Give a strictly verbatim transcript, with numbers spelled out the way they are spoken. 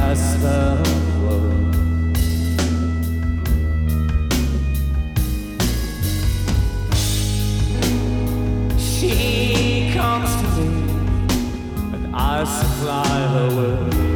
as the world. She comes to me and I supply her with